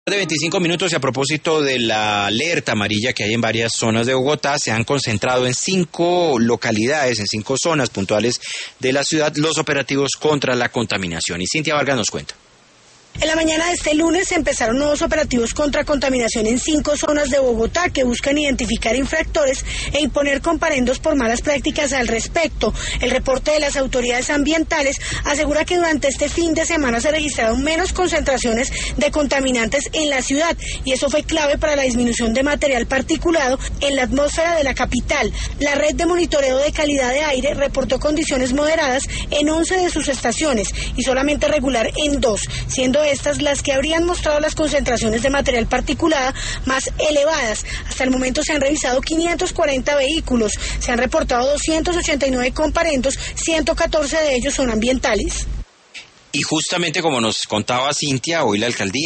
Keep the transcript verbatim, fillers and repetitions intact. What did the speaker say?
De veinticinco minutos y a propósito de la alerta amarilla que hay en varias zonas de Bogotá, se han concentrado en cinco localidades, en cinco zonas puntuales de la ciudad, los operativos contra la contaminación. Y Cintia Vargas nos cuenta. En la mañana de este lunes se empezaron nuevos operativos contra contaminación en cinco zonas de Bogotá que buscan identificar infractores e imponer comparendos por malas prácticas al respecto. El reporte de las autoridades ambientales asegura que durante este fin de semana se registraron menos concentraciones de contaminantes en la ciudad y eso fue clave para la disminución de material particulado en la atmósfera de la capital. La red de monitoreo de calidad de aire reportó condiciones moderadas en once de sus estaciones y solamente regular en dos, siendo estas las que habrían mostrado las concentraciones de material particulado más elevadas. Hasta el momento se han revisado quinientos cuarenta vehículos, se han reportado doscientos ochenta y nueve comparendos, ciento catorce de ellos son ambientales. Y justamente como nos contaba Cintia, hoy la alcaldía